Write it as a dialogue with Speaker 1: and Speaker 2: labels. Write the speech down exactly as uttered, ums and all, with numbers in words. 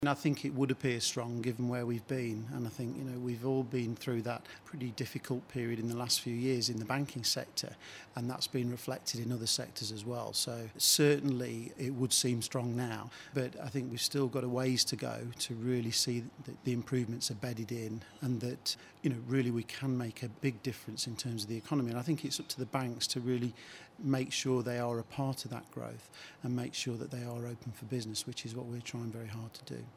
Speaker 1: And I think it would appear strong given where we've been, and I think, you know, we've all been through that pretty difficult period in the last few years in the banking sector, and that's been reflected in other sectors as well. So certainly it would seem strong now, but I think we've still got a ways to go to really see that the improvements are bedded in, and that, you know, really we can make a big difference in terms of the economy. And I think it's up to the banks to really make sure they are a part of that growth and make sure that they are open for business, which is what we're trying very hard to do.